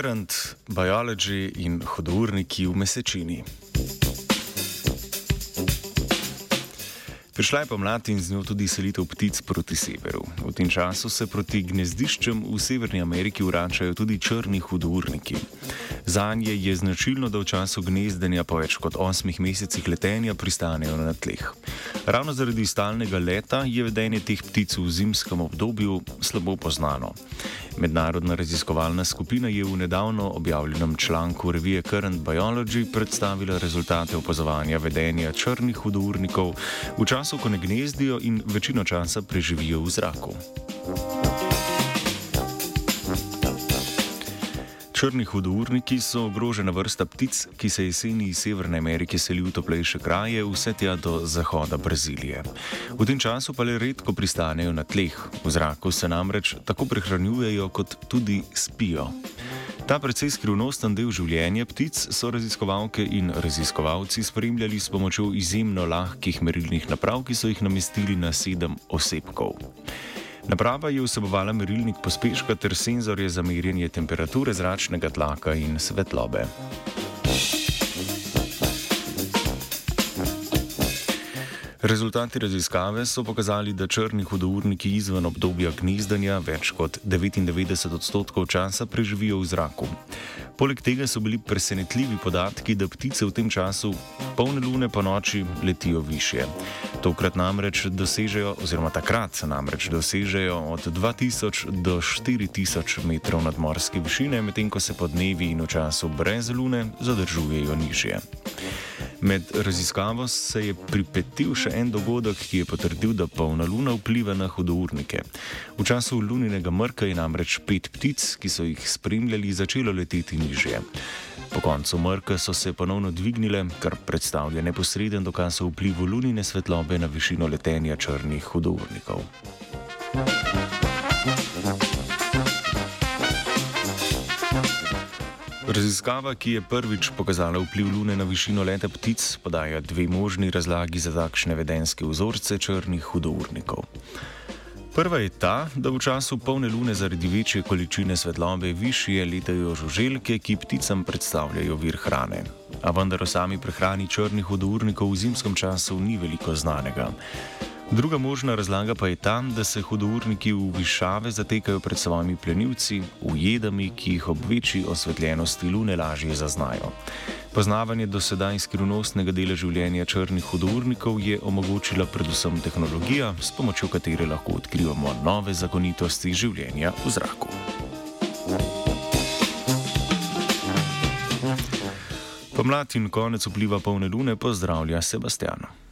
Current, Biology in hudourniki v mesečini. Prišla je pomlad in z njo tudi selitev ptic proti severu. V tem času se proti gnezdiščem v Severni Ameriki vračajo tudi črni hudourniki. Zanje je značilno, da v času gnezdenja po več kot 8 mesecih letenja pristanejo na tleh. Ravno zaradi stalnega leta je vedenje teh ptic v zimskem obdobju slabo poznano. Mednarodna raziskovalna skupina je v nedavno objavljenem članku revije Current Biology predstavila rezultate opazovanja vedenja črnih hudournikov v času, ko ne gnezdijo in večino časa preživijo v zraku. Črni hudourniki so ogrožena vrsta ptic, ki se jeseni iz Severne Amerike seli v toplejše kraje, vse tja do zahoda Brazilije. V tem času pa le redko pristanejo na tleh. V zraku se namreč tako prehranjujejo, kot tudi spijo. Ta precej skrivnosten del življenja ptic so raziskovalke in raziskovalci spremljali s pomočjo izjemno lahkih merilnih naprav, ki so jih namestili na 7 osebkov. Naprava je vsebovala merilnik pospeška ter senzorje za merjenje temperature zračnega tlaka in svetlobe. Rezultati raziskave so pokazali, da črni hudourniki izven obdobja gnezdenja več kot 99% časa preživijo v zraku. Poleg tega so bili presenetljivi podatki, da ptice v tem času polne lune po noči letijo višje. Takrat namreč dosežejo od 2000 do 4000 metrov nadmorske višine, medtem ko se po dnevi in v času brez lune zadržujejo nižje. Med raziskavo se je pripetil še en dogodek, ki je potrdil, da polna luna vpliva na hudournike. V času luninega mrka je namreč 5 ptic, ki so jih spremljali, začelo leteti nižje. Po koncu mrka so se ponovno dvignile, kar predstavlja neposreden dokaz o vplivu lunine svetlobe na višino letenja črnih hudournikov. Raziskava, ki je prvič pokazala vpliv lune na višino leta ptic, podaja 2 možni razlagi za takšne vedenjske vzorce črnih hudournikov. Prva je ta, da v času polne lune zaradi večje količine svetlobe višje letajo žuželke, ki pticam predstavljajo vir hrane. A vendar o sami prehrani črnih hudournikov v zimskem času ni veliko znanega. Druga možna razlaga pa je ta, da se hudourniki v višave zatekajo pred svojimi plenilci, ujedami, ki jih ob večji osvetljenosti lune lažje zaznajo. Poznavanje do sedaj skrivnostnega dela življenja črnih hudournikov je omogočila predvsem tehnologija, s pomočjo katere lahko odkrivamo nove zakonitosti življenja v zraku. Pomlad in konec vpliva polne lune pozdravlja Sebastian.